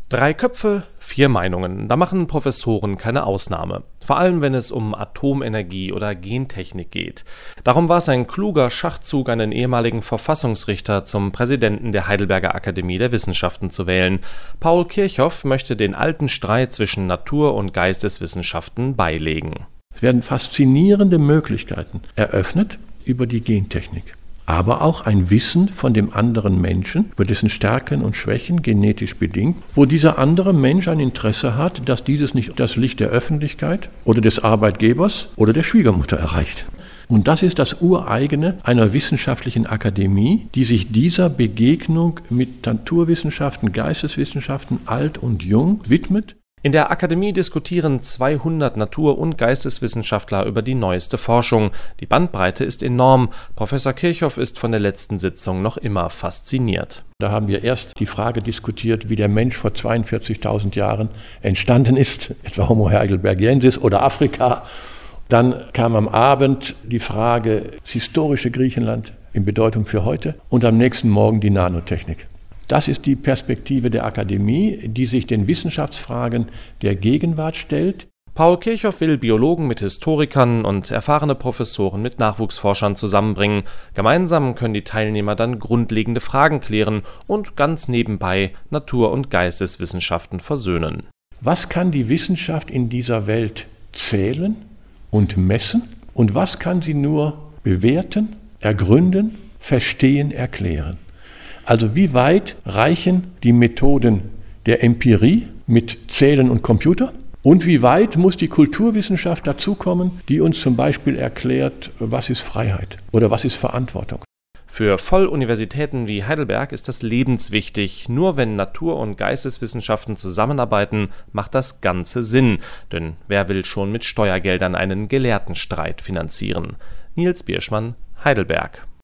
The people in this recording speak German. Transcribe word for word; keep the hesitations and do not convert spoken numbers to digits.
Drei Köpfe, vier Meinungen. Da machen Professoren keine Ausnahme. Vor allem, wenn es um Atomenergie oder Gentechnik geht. Darum war es ein kluger Schachzug, einen ehemaligen Verfassungsrichter zum Präsidenten der Heidelberger Akademie der Wissenschaften zu wählen. Paul Kirchhoff möchte den alten Streit zwischen Natur- und Geisteswissenschaften beilegen. Es werden faszinierende Möglichkeiten eröffnet über die Gentechnik. Aber auch ein Wissen von dem anderen Menschen, über dessen Stärken und Schwächen genetisch bedingt, wo dieser andere Mensch ein Interesse hat, dass dieses nicht das Licht der Öffentlichkeit oder des Arbeitgebers oder der Schwiegermutter erreicht. Und das ist das Ureigene einer wissenschaftlichen Akademie, die sich dieser Begegnung mit Naturwissenschaften, Geisteswissenschaften, alt und jung widmet. In der Akademie diskutieren zweihundert Natur- und Geisteswissenschaftler über die neueste Forschung. Die Bandbreite ist enorm. Professor Kirchhoff ist von der letzten Sitzung noch immer fasziniert. Da haben wir erst die Frage diskutiert, wie der Mensch vor zweiundvierzigtausend Jahren entstanden ist, etwa Homo heidelbergensis oder Afrika. Dann kam am Abend die Frage, das historische Griechenland in Bedeutung für heute und am nächsten Morgen die Nanotechnik. Das ist die Perspektive der Akademie, die sich den Wissenschaftsfragen der Gegenwart stellt. Paul Kirchhoff will Biologen mit Historikern und erfahrene Professoren mit Nachwuchsforschern zusammenbringen. Gemeinsam können die Teilnehmer dann grundlegende Fragen klären und ganz nebenbei Natur- und Geisteswissenschaften versöhnen. Was kann die Wissenschaft in dieser Welt zählen und messen? Und was kann sie nur bewerten, ergründen, verstehen, erklären? Also wie weit reichen die Methoden der Empirie mit Zählen und Computer? Und wie weit muss die Kulturwissenschaft dazukommen, die uns zum Beispiel erklärt, was ist Freiheit oder was ist Verantwortung? Für Volluniversitäten wie Heidelberg ist das lebenswichtig. Nur wenn Natur- und Geisteswissenschaften zusammenarbeiten, macht das Ganze Sinn. Denn wer will schon mit Steuergeldern einen Gelehrtenstreit finanzieren? Nils Bierschmann, Heidelberg.